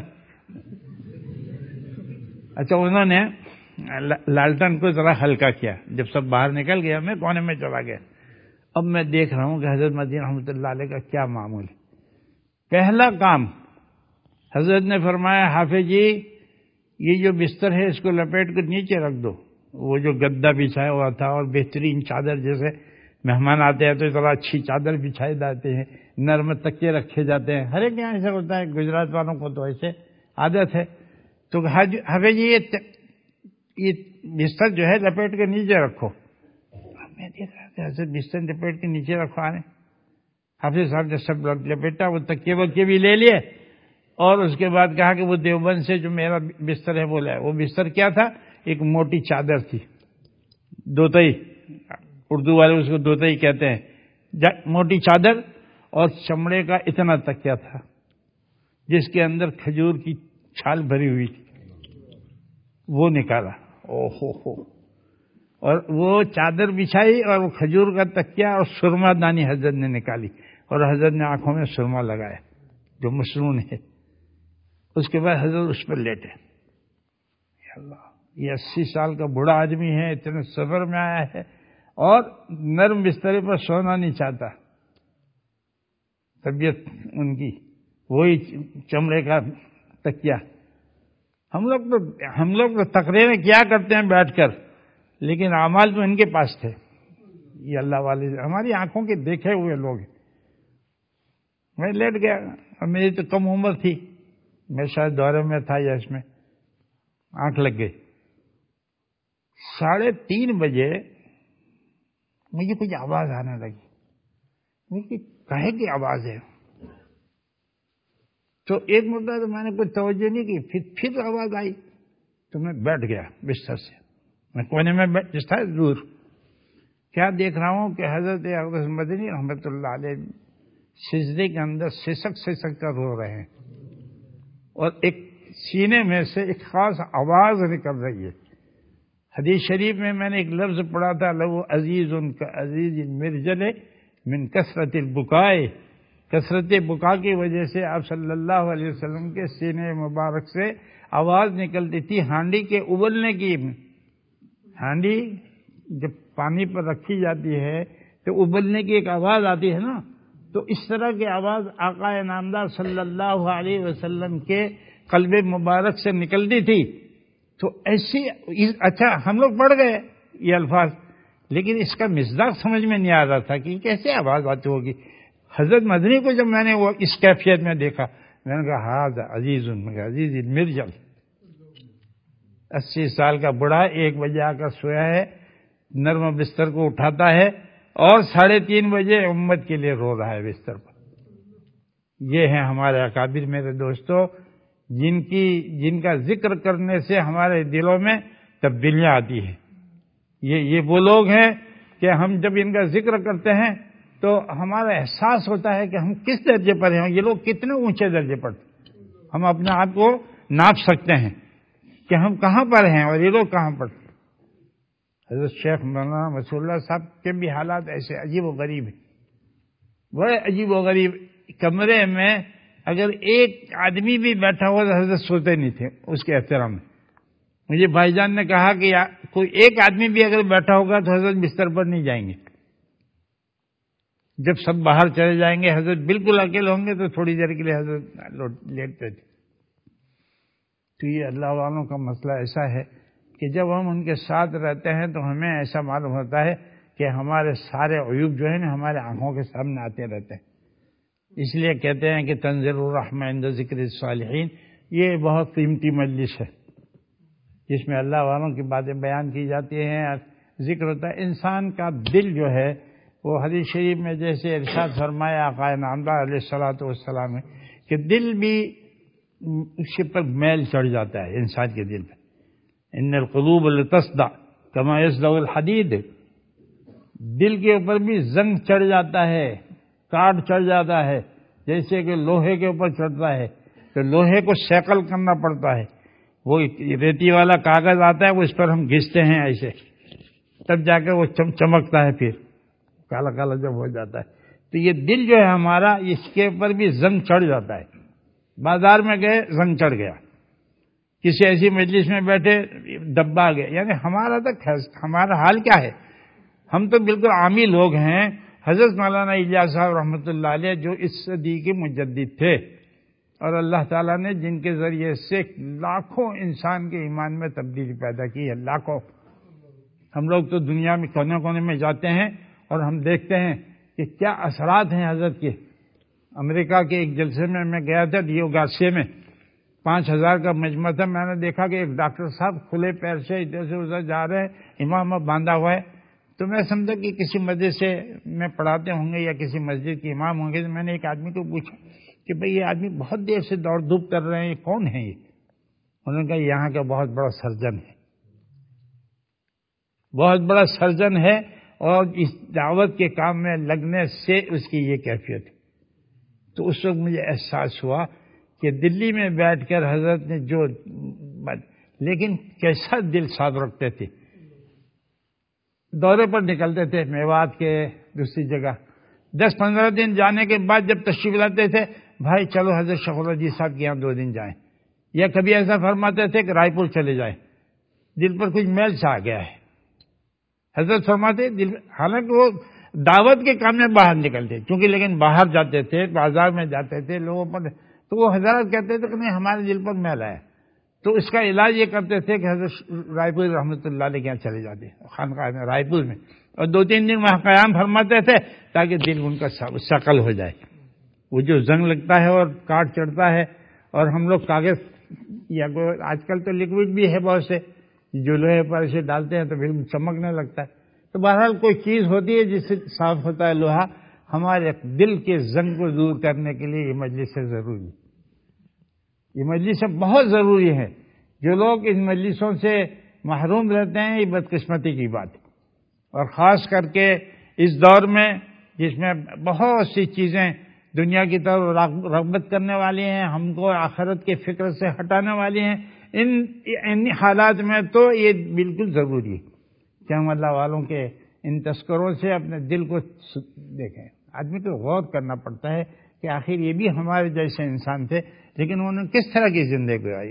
اچھا، انہوں نے لالٹن کو ذرا ہلکا کیا. جب سب باہر نکل گیا میں کونے میں چلا گیا. اب میں دیکھ رہا ہوں کہ حضرت مدنی رحمۃ اللہ علیہ کا کیا معمول ہے۔ پہلا کام حضرت نے فرمایا، حافظ جی یہ جو بستر ہے اس کو لپیٹ کر نیچے رکھ دو۔ وہ جو گدا بچھایا ہوا تھا اور بہترین چادر، جیسے مہمان آتے ہیں تو ذرا اچھی چادر بچھائی جاتے ہیں، نرم تکیے رکھے جاتے ہیں، ہر ایک یہاں ایسا ہوتا ہے، گجرات والوں کو تو ایسے عادت ہے۔ تو حافظ جی یہ بستر جو ہے لپیٹ کے نیچے رکھو۔ میں دیکھ رہا تھا حضرت بستر لپیٹ کے نیچے رکھوا رہے ہیں۔ حافظ صاحب نے سب لپیٹا، وہ تکیے وکیے بھی لے لیے، اور اس کے بعد کہا کہ وہ دیوبند سے جو میرا بستر ہے وہ لائے۔ وہ بستر کیا تھا؟ ایک موٹی چادر تھی، دوتئی، اردو والے اس کو دوتئی کہتے ہیں، موٹی چادر، اور چمڑے کا اتنا تکیہ تھا جس کے اندر کھجور کی چھال بھری ہوئی تھی، وہ نکالا۔ او ہو ہو، اور وہ چادر بچھائی اور وہ کھجور کا تکیہ اور سرما دانی حضرت نے نکالی، اور حضرت نے آنکھوں میں سرما لگایا جو مسنون ہے۔ اس کے بعد حضرت اس پر لیٹے۔ یا اللہ، یہ اسی سال کا بوڑھا آدمی ہے، اتنے سفر میں آیا ہے اور نرم بسترے پر سونا نہیں چاہتا، طبیعت ان کی وہی چمڑے کا تکیہ۔ ہم لوگ تو ہم لوگ تو تقریریں کیا کرتے ہیں بیٹھ کر، لیکن اعمال تو ان کے پاس تھے۔ یہ اللہ والے ہماری آنکھوں کے دیکھے ہوئے لوگ ہیں۔ میں لیٹ گیا، اور میری تو کم عمر تھی، میں شاید دورے میں تھا یا اس میں، آنکھ لگ گئی۔ ساڑھے تین بجے مجھے کچھ آواز آنے لگی، مجھے کہے کی آواز ہے؟ تو ایک مرتبہ تو میں نے کوئی توجہ نہیں کی، پھر پھر آواز آئی تو میں بیٹھ گیا بستر سے، میں کونے میں بیٹھ تھا دور۔ کیا دیکھ رہا ہوں کہ حضرت اقدس مدنی رحمۃ اللہ علیہ سجدے کے اندر سسک سسک کر رو رہے ہیں، اور ایک سینے میں سے ایک خاص آواز نکل رہی ہے۔ حدیث شریف میں میں نے ایک لفظ پڑھا تھا، لو عزیز ان کا عزیز المرجل من کثرت البکائے، کثرت بکا کی وجہ سے آپ صلی اللہ علیہ وسلم کے سینے مبارک سے آواز نکلتی تھی ہانڈی کے ابلنے کی۔ ہانڈی جب پانی پر رکھی جاتی ہے تو ابلنے کی ایک آواز آتی ہے نا، تو اس طرح کی آواز آقا نامدار صلی اللہ علیہ وسلم کے قلب مبارک سے نکلتی تھی۔ تو ایسی اچھا ہم لوگ پڑھ گئے یہ الفاظ، لیکن اس کا مصداق سمجھ میں نہیں آ رہا تھا کہ کیسے آواز آتی ہوگی۔ حضرت مدنی کو جب میں نے وہ اس کیفیت میں دیکھا، میں نے کہا ہاں عزیز عزیز مرجل، اسی سال کا بڑھا ایک بجے آ کر سویا ہے، نرم بستر کو اٹھاتا ہے اور ساڑھے تین بجے امت کے لیے رو رہا ہے بستر پر۔ یہ ہیں ہمارے اکابر میرے دوستو، جن کی جن کا ذکر کرنے سے ہمارے دلوں میں تبدیلیاں آتی ہیں۔ یہ یہ وہ لوگ ہیں کہ ہم جب ان کا ذکر کرتے ہیں تو ہمارا احساس ہوتا ہے کہ ہم کس درجے پر ہیں، یہ لوگ کتنے اونچے درجے پر، ہم اپنے آپ کو ناپ سکتے ہیں کہ ہم کہاں پر ہیں اور یہ لوگ کہاں پر۔ حضرت شیخ مولانا مسعود اللہ صاحب کے بھی حالات ایسے عجیب و غریب ہیں، بڑے عجیب و غریب۔ کمرے میں اگر ایک آدمی بھی بیٹھا ہوا تو حضرت سوتے نہیں تھے اس کے احترام میں۔ مجھے بھائی جان نے کہا کہ کوئی ایک آدمی بھی اگر بیٹھا ہوگا تو حضرت بستر پر نہیں جائیں گے، جب سب باہر چلے جائیں گے حضرت بالکل اکیلے ہوں گے تو تھوڑی دیر کے لیے حضرت لیٹتے تھے۔ تو یہ اللہ والوں کا مسئلہ ایسا ہے کہ جب ہم ان کے ساتھ رہتے ہیں تو ہمیں ایسا معلوم ہوتا ہے کہ ہمارے سارے عیوب جو ہیں نا ہمارے آنکھوں کے سامنے آتے رہتے ہیں۔ اس لیے کہتے ہیں کہ تنزل الرحمہ عند ذکر الصالحین، یہ بہت قیمتی مجلس ہے جس میں اللہ والوں کی باتیں بیان کی جاتی ہیں، ذکر ہوتا ہے۔ انسان کا دل جو ہے وہ حدیث شریف میں جیسے ارشاد فرمایا آقا نامدار علیہ الصلوۃ والسلام ہے کہ دل بھی اس کے پر میل چڑھ جاتا ہے انسان کے دل میں۔ ان القلوب لتصدع کما یصدع الحدید، دل کے اوپر بھی زنگ چڑھ جاتا ہے، کاٹ چڑھ جاتا ہے، جیسے کہ لوہے کے اوپر چڑھتا ہے تو لوہے کو سیکل کرنا پڑتا ہے، وہ ریتی والا کاغذ آتا ہے وہ اس پر ہم گھستے ہیں ایسے، تب جا کر وہ چمکتا ہے، پھر کالا کالا جب ہو جاتا ہے۔ تو یہ دل جو ہے ہمارا، اس کے اوپر بھی زنگ چڑھ جاتا ہے۔ بازار میں گئے زنگ چڑھ گیا، کسی ایسی مجلس میں بیٹھے دبا گئے، یعنی ہمارا تک ہمارا حال کیا ہے؟ ہم تو بالکل عامی لوگ ہیں، حضرت مولانا الیاس صاحب رحمۃ اللہ علیہ جو اس صدی کے مجدد تھے، اور اللہ تعالیٰ نے جن کے ذریعے سے لاکھوں انسان کے ایمان میں تبدیلی پیدا کی ہے، لاکھوں۔ ہم لوگ تو دنیا میں کونے کونے میں جاتے ہیں اور ہم دیکھتے ہیں کہ کیا اثرات ہیں حضرت کے۔ امریکہ کے ایک جلسے میں میں گیا تھا ڈیو گارسیا میں، پانچ ہزار کا مجمع تھا۔ میں نے دیکھا کہ ایک ڈاکٹر صاحب کھلے پیر سے ادھر سے ادھر جا رہے ہیں، امام باندھا ہوا ہے، تو میں سمجھا کہ کسی مدرسے میں پڑھاتے ہوں گے یا کسی مسجد کے امام ہوں گے۔ تو میں نے ایک آدمی کو پوچھا کہ بھئی یہ آدمی بہت دیر سے دوڑ دھوپ کر رہے ہیں، یہ کون ہے؟ یہ انہوں نے کہا یہاں کا بہت بڑا سرجن ہے، بہت بڑا سرجن ہے، اور اس دعوت کے کام میں لگنے سے اس کی یہ کیفیت ہے۔ تو اس وقت مجھے احساس ہوا کہ دلی میں بیٹھ کر حضرت نے جو، لیکن کیسا دل صاف رکھتے تھے۔ دورے پر نکلتے تھے میوات کے دوسری جگہ، دس پندرہ دن جانے کے بعد جب تشریف لاتے تھے، بھائی چلو حضرت شیخ الحدیث صاحب کے یہاں دو دن جائیں، یا کبھی ایسا فرماتے تھے کہ رائے پور چلے جائیں، دل پر کچھ میل سا آ گیا ہے۔ حضرت فرماتے دل، حالانکہ وہ دعوت کے کام میں باہر نکلتے، چونکہ لیکن باہر جاتے تھے، بازار میں جاتے تھے لوگوں پر، تو وہ حضرت کہتے تھے کہ نہیں ہمارے دل پر میل آیا، تو اس کا علاج یہ کرتے تھے کہ حضرت رائے پور رحمۃ اللہ علیہ کے یہاں چلے جاتے خانقاہ میں رائے پور میں، اور دو تین دن وہاں قیام فرماتے تھے تاکہ دل ان کا ثقل ہو جائے۔ وہ جو زنگ لگتا ہے اور کاٹ چڑھتا ہے، اور ہم لوگ کاغذ یا آج کل تو لکوڈ بھی ہے بہت سے جو لوہے پر اسے ڈالتے ہیں تو پھر چمکنے لگتا ہے، تو بہرحال کوئی چیز ہوتی ہے جس سے صاف ہوتا ہے لوہا۔ ہمارے دل کے زنگ کو دور کرنے کے لیے یہ مجلس سے ضروری ہے، یہ مجلس بہت ضروری ہے۔ جو لوگ ان مجلسوں سے محروم رہتے ہیں یہ بدقسمتی کی بات ہے، اور خاص کر کے اس دور میں جس میں بہت سی چیزیں دنیا کی طرف رغبت کرنے والی ہیں، ہم کو آخرت کے فکر سے ہٹانے والی ہیں، ان ان حالات میں تو یہ بالکل ضروری ہے کہ ہم اللہ والوں کے ان تذکروں سے اپنے دل کو دیکھیں۔ آدمی کو غور کرنا پڑتا ہے کہ آخر یہ بھی ہمارے جیسے انسان تھے، لیکن انہوں نے کس طرح کی زندگی گزاری،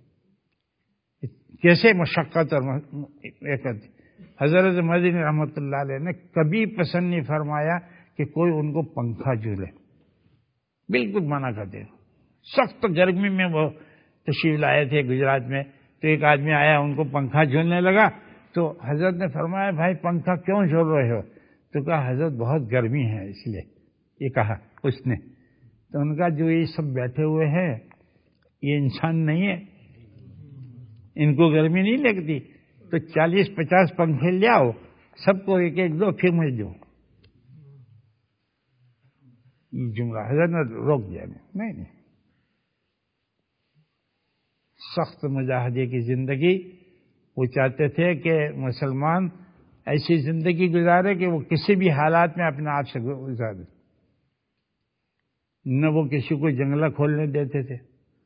کیسے مشقت اور حضرت مدنی رحمۃ اللہ علیہ نے کبھی پسند نہیں فرمایا کہ کوئی ان کو پنکھا جھولے، بالکل منع کرتے۔ سخت گرمی میں وہ تشریف لائے تھے گجرات میں، تو ایک آدمی آیا ان کو پنکھا جھولنے لگا، تو حضرت نے فرمایا بھائی پنکھا کیوں جھول رہے ہو؟ تو کہا حضرت بہت گرمی ہے اس لیے، یہ کہا اس نے۔ تو ان کا جو یہ سب بیٹھے ہوئے ہیں یہ انسان نہیں ہے، ان کو گرمی نہیں لگتی، تو چالیس پچاس پنکھے لے آؤ، سب کو ایک ایک دو، پھر مجھے دو۔ یہ جملہ حضرت نے روک دیا، نہیں نہیں، سخت مجاہدے کی زندگی۔ وہ چاہتے تھے کہ مسلمان ایسی زندگی گزارے کہ وہ کسی بھی حالات میں اپنے آپ سے گزارے، نہ وہ کسی کو جنگلہ کھولنے دیتے تھے۔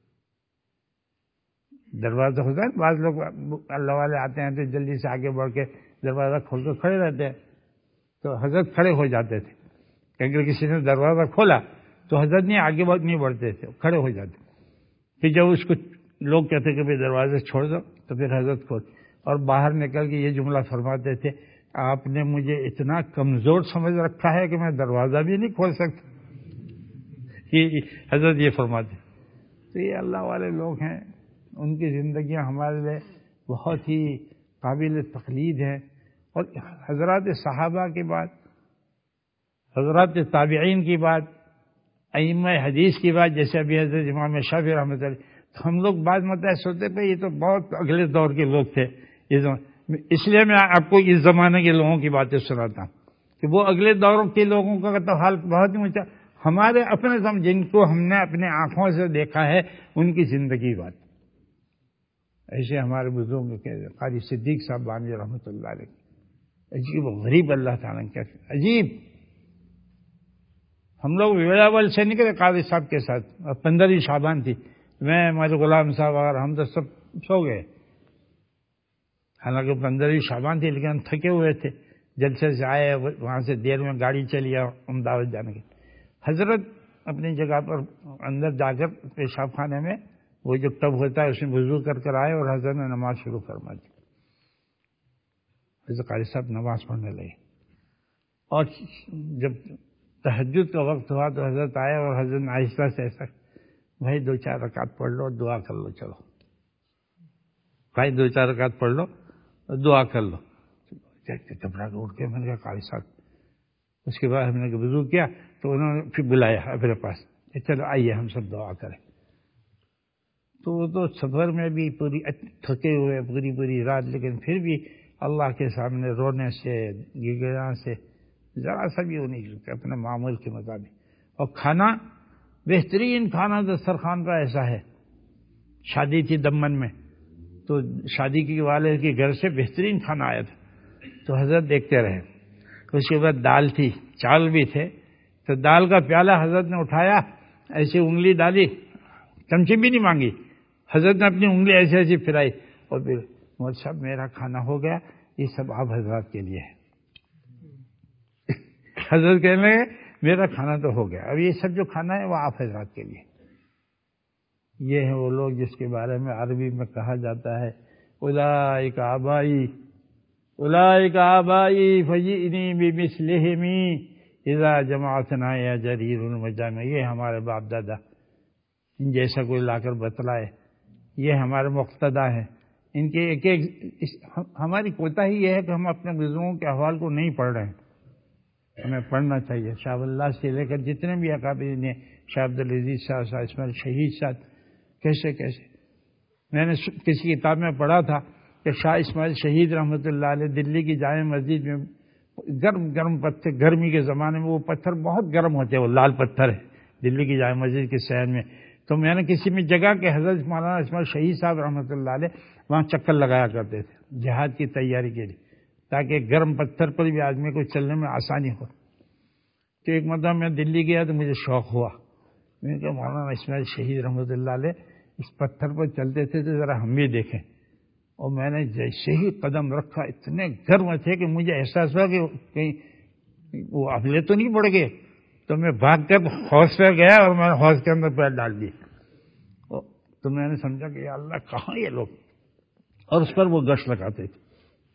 دروازہ ہوتا ہے، بعض لوگ اللہ والے آتے ہیں تو جلدی سے آگے بڑھ کے دروازہ کھول کے کھڑے رہتے ہیں، تو حضرت کھڑے ہو جاتے تھے کہ اگر کسی نے دروازہ کھولا تو حضرت نہیں آگے بڑھ نہیں بڑھتے تھے، کھڑے ہو جاتے۔ پھر جب اس کو لوگ کہتے کہ بھائی دروازے چھوڑ دو تو پھر حضرت کھول، اور باہر نکل کے یہ جملہ فرماتے تھے آپ نے مجھے اتنا کمزور سمجھ رکھا ہے کہ میں دروازہ بھی نہیں کھول سکتا، یہ حضرت یہ فرماتے۔ تو یہ اللہ والے لوگ ہیں، ان کی زندگیاں ہمارے لیے بہت ہی قابل تقلید ہیں، اور حضرات صحابہ کے بعد، حضرات تابعین کی بات، ائمہ حدیث کی بات، جیسے ابھی حضرت امام شافعی رحمۃ اللہ، تو ہم لوگ بعض متاثر ہوتے تھے یہ تو بہت اگلے دور کے لوگ تھے، اس لیے میں آپ کو اس زمانے کے لوگوں کی باتیں سناتا ہوں کہ وہ اگلے دور کے لوگوں کا تو حال بہت ہی اونچا، ہمارے اپنے سم جن کو ہم نے اپنے آنکھوں سے دیکھا ہے ان کی زندگی بات۔ ایسے ہمارے بزرگ کے قاری صدیق صاحب بانوی رحمۃ اللہ علیہ، عجیب و غریب اللہ تعالیٰ نے کیا عجیب۔ ہم لوگ ویلاول سے نکلے قاری صاحب کے ساتھ، اور پندرہویں شعبان تھی، میں ہمارے غلام صاحب اور ہم تو سب سو گئے، حالانکہ پندرہویں شعبان تھی لیکن ہم تھکے ہوئے تھے، جلسے سے آئے، وہاں سے دیر میں گاڑی چلی امداد جانے کی۔ حضرت اپنی جگہ پر اندر جا کر پیشاب خانے میں وہ جو ٹب ہوتا ہے اس میں وضو کر کر آئے، اور حضرت نے نماز شروع فرما دی۔ حضرت قاری صاحب نماز پڑھنے لگے، اور جب تہجد کا وقت ہوا تو حضرت آئے اور حضرت عائشہ سے ایسا، بھائی دو چار رکعت پڑھ لو، دعا کر لو، چلو بھائی دو چار رکعت پڑھ لو اور دعا کر لو. کپڑا کو اٹھ کے میں نے کہا قاری صاحب. اس کے بعد ہم نے وضو کیا تو انہوں نے پھر بلایا اپنے پاس، چلو آئیے ہم سب دعا کریں. تو وہ تو سفر میں بھی پوری تھکے ہوئے پوری پوری رات، لیکن پھر بھی اللہ کے سامنے رونے سے گڑگڑانے سے ذرا سا بھی وہ نہیں رکتے اپنے معمول کے مطابق. اور کھانا بہترین کھانا دسترخوان کا ایسا ہے. شادی تھی دمن میں، تو شادی کے والے کے گھر سے بہترین کھانا آیا تھا، تو حضرت دیکھتے رہے. اس کے بعد دال تھی، چاول بھی تھے، تو دال کا پیالہ حضرت نے اٹھایا، ایسی انگلی ڈالی، چمچی بھی نہیں مانگی، حضرت نے اپنی انگلی ایسے ایسی پھرائی اور پھر مولوی صاحب میرا کھانا ہو گیا، یہ سب آپ حضرات کے لیے ہے. حضرت کہنے لگے میرا کھانا تو ہو گیا، اب یہ سب جو کھانا ہے وہ آپ حضرات کے لیے. یہ ہیں وہ لوگ جس کے بارے میں عربی میں کہا جاتا ہے اولئک آبائی اولئک آبائی فجئنی بمثلہم اذا جمعتنا یا جریر المجامع. یہ ہمارے باپ دادا، ان جیسا کوئی لا کر بتلائے، یہ ہمارے مقتدا ہیں. ان کے ایک ایک ہماری کوتاہی یہ ہے کہ ہم اپنے بزرگوں کے احوال کو نہیں پڑھ رہے ہیں، ہمیں پڑھنا چاہیے. شاہ اللہ سے لے کر جتنے بھی اکابرین ہیں، شاہ عبدالعزیز صاحب، شاہ اسماعیل شہید صاحب، کیسے کیسے. میں نے کسی کتاب میں پڑھا تھا کہ شاہ اسماعیل شہید رحمۃ اللہ علیہ دلی کی جامع مسجد میں گرم گرم پتھر، گرمی کے زمانے میں وہ پتھر بہت گرم ہوتے ہیں، وہ لال پتھر ہے دلی کی جامع مسجد کے شہر میں. تو میں نے کسی میں جگہ کہ حضرت مولانا اسماعیل شہید صاحب رحمۃ اللہ علیہ وہاں چکر لگایا کرتے تھے جہاد کی تیاری کے لیے، تاکہ گرم پتھر پر بھی آدمی کو چلنے میں آسانی ہو. تو ایک مرتبہ میں دلی گیا تو مجھے شوق ہوا، میں نے کہا مولانا اسماعیل شہید رحمۃ اللہ علیہ اس پتھر پر چلتے تھے تو ذرا ہم بھی دیکھیں. اور میں نے جیسے ہی قدم رکھا اتنے گرم تھے کہ مجھے احساس ہوا کہ کہیں وہ ابلے تو نہیں پڑ گئے. تو میں بھاگ کر حوض پہ گیا اور میں نے حوض کے اندر پیر ڈال دی. تو میں نے سمجھا کہ یا اللہ کہاں یہ لوگ، اور اس پر وہ گشت لگاتے تھے،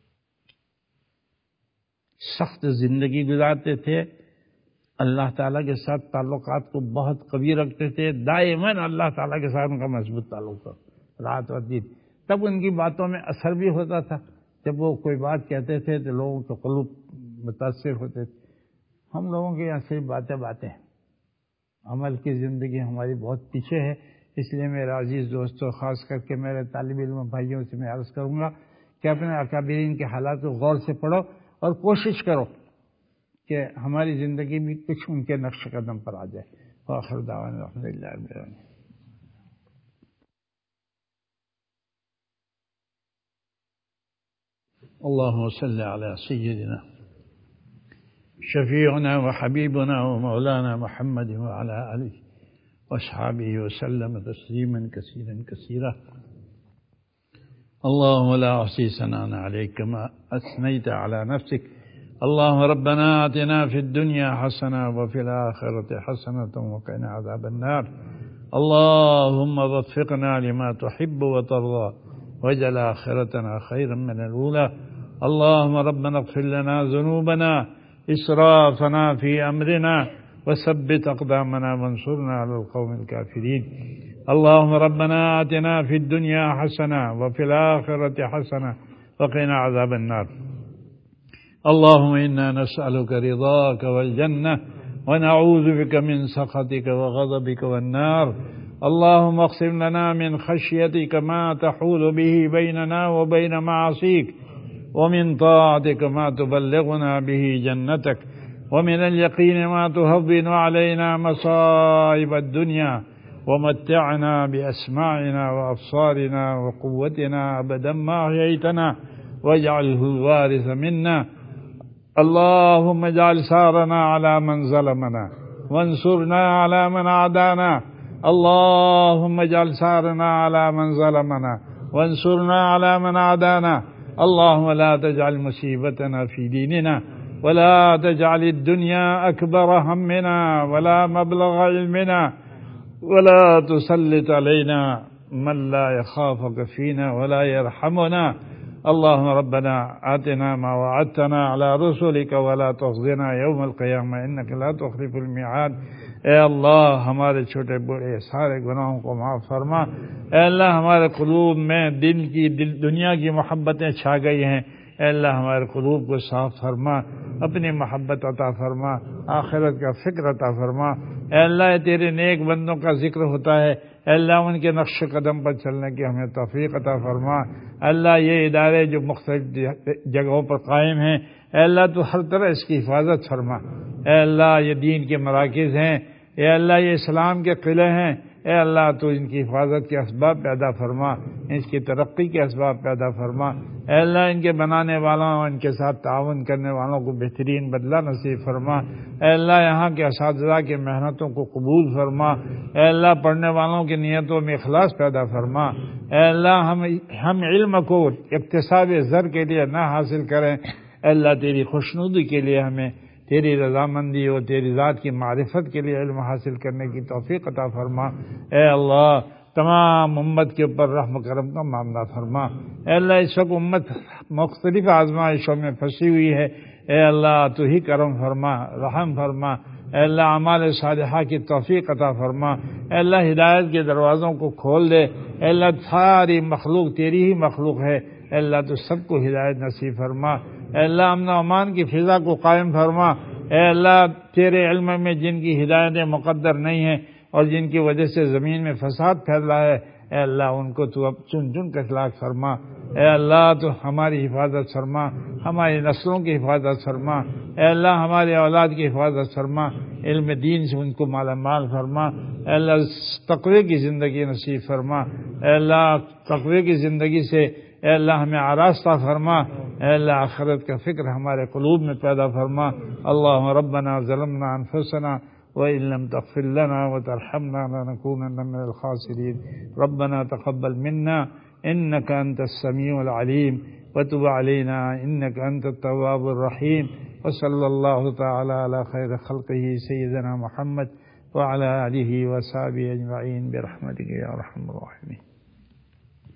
سخت زندگی گزارتے تھے، اللہ تعالیٰ کے ساتھ تعلقات کو بہت قوی رکھتے تھے، دائماً اللہ تعالیٰ کے ساتھ ان کا مضبوط تعلق تھا رات اور دن. تب ان کی باتوں میں اثر بھی ہوتا تھا، جب وہ کوئی بات کہتے تھے تو لوگوں کے قلوب متاثر ہوتے تھے. ہم لوگوں کے یہاں صرف باتیں باتیں ہیں، عمل کی زندگی ہماری بہت پیچھے ہے. اس لیے میرے عزیز دوستوں، خاص کر کے میرے طالب علم بھائیوں سے میں عرض کروں گا کہ اپنے اکابرین کے حالات کو غور سے پڑھو اور کوشش کرو کہ ہماری زندگی بھی کچھ ان کے نقش قدم پر آ جائے. وآخر دعوانا الحمدللہ رب العالمین. اللهم صل على سيدنا شفيعنا وحبيبنا ومولانا محمد وعلى آله وأصحابه وسلم تسليما كثيرا كثيرا. اللهم لا أحصي ثناء عليك كما أثنيت على نفسك. اللهم ربنا آتنا في الدنيا حسنة وفي الآخرة حسنة وقنا عذاب النار. اللهم وفقنا لما تحب وترضى واجعل آخرتنا خيرا من الأولى. اللهم ربنا اغفر لنا ذنوبنا إسرافنا في أمرنا وثبت أقدامنا وانصرنا على القوم الكافرين. اللهم ربنا آتنا في الدنيا حسنة وفي الآخرة حسنة وقنا عذاب النار. اللهم إنا نسألك رضاك والجنة ونعوذ بك من سخطك وغضبك والنار. اللهم اقسم لنا من خشيتك ما تحول به بيننا وبين معاصيك، ومن طاعتك ما تبلغنا به جنتك، ومن اليقين ما تهون علينا مصائب الدنيا، ومتعنا بأسماعنا وأبصارنا وقوتنا أبدا ما أحييتنا، واجعله الوارث منا. اللهم اجعل ثارنا على من ظلمنا وانصرنا على من عادانا. اللهم اجعل ثارنا على من ظلمنا وانصرنا على من عادانا. اللهم لا تجعل مصيبتنا في ديننا، ولا تجعل الدنيا أكبر همنا ولا مبلغ علمنا، ولا تسلط علينا من لا يخافك فينا ولا يرحمنا. اللهم ربنا آتنا ما وعدتنا على رسلك ولا تخزنا يوم القيامة إنك لا تخلف الميعاد۔ اے اللہ ہمارے چھوٹے بڑے سارے گناہوں کو معاف فرما۔ اے اللہ ہمارے قلوب میں دل کی دل دنیا کی محبتیں چھا گئی ہیں، اے اللہ ہمارے قلوب کو صاف فرما، اپنی محبت عطا فرما، آخرت کا فکر عطا فرما۔ اے اللہ تیرے نیک بندوں کا ذکر ہوتا ہے، اے اللہ ان کے نقش قدم پر چلنے کی ہمیں توفیق عطا فرما۔ اے اللہ یہ ادارے جو مختلف جگہوں پر قائم ہیں، اے اللہ تو ہر طرح اس کی حفاظت فرما۔ اے اللہ یہ دین کے مراکز ہیں، اے اللہ یہ اسلام کے قلعے ہیں، اے اللہ تو ان کی حفاظت کے اسباب پیدا فرما، اس کی ترقی کے اسباب پیدا فرما۔ اے اللہ ان کے بنانے والوں اور ان کے ساتھ تعاون کرنے والوں کو بہترین بدلہ نصیب فرما۔ اے اللہ یہاں کے اساتذہ کی محنتوں کو قبول فرما۔ اے اللہ پڑھنے والوں کی نیتوں میں اخلاص پیدا فرما۔ اے اللہ ہم ہم علم کو اکتساب زر کے لیے نہ حاصل کریں، اے اللہ تیری خوشنودی کے لیے ہمیں تیری رضامندی اور تیری ذات کی معرفت کے لیے علم حاصل کرنے کی توفیق عطا فرما۔ اے اللہ تمام امت کے اوپر رحم کرم کا معاملہ فرما۔ اے اللہ اس وقت امت مختلف آزمائشوں میں پھنسی ہوئی ہے، اے اللہ تو ہی کرم فرما، رحم فرما۔ اے اللہ اعمال صالحہ کی توفیق عطا فرما۔ اے اللہ ہدایت کے دروازوں کو کھول دے۔ اے اللہ ساری مخلوق تیری ہی مخلوق ہے، اے اللہ تو سب کو ہدایت نصیب فرما۔ اے اللہ امن و امان کی فضا کو قائم فرما۔ اے اللہ تیرے علم میں جن کی ہدایتیں مقدر نہیں ہیں اور جن کی وجہ سے زمین میں فساد پھیل رہا ہے، اے اللہ ان کو تو اب چن چن کر ہلاک فرما۔ اے اللہ تو ہماری حفاظت فرما، ہماری نسلوں کی حفاظت فرما۔ اے اللہ ہماری اولاد کی حفاظت فرما، علم دین سے ان کو مالا مال فرما۔ اے اللہ تقوی کی زندگی نصیب فرما۔ اے اللہ تقوی کی زندگی سے اے اللہ ہمیں آراستہ فرما۔ اے اللہ آخرت کا فکر ہمارے قلوب میں پیدا فرما۔ اللہم ربنا ظلمنا انفسنا وإن لم تغفر لنا وترحمنا لنكونن من الخاسرين ربنا تقبل منا إنك أنت السميع العليم وتب علينا إنك أنت التواب الرحيم وصلى الله تعالى على خير خلقه سيدنا محمد وعلى آله وصحبه أجمعين برحمتك يا أرحم الراحمين۔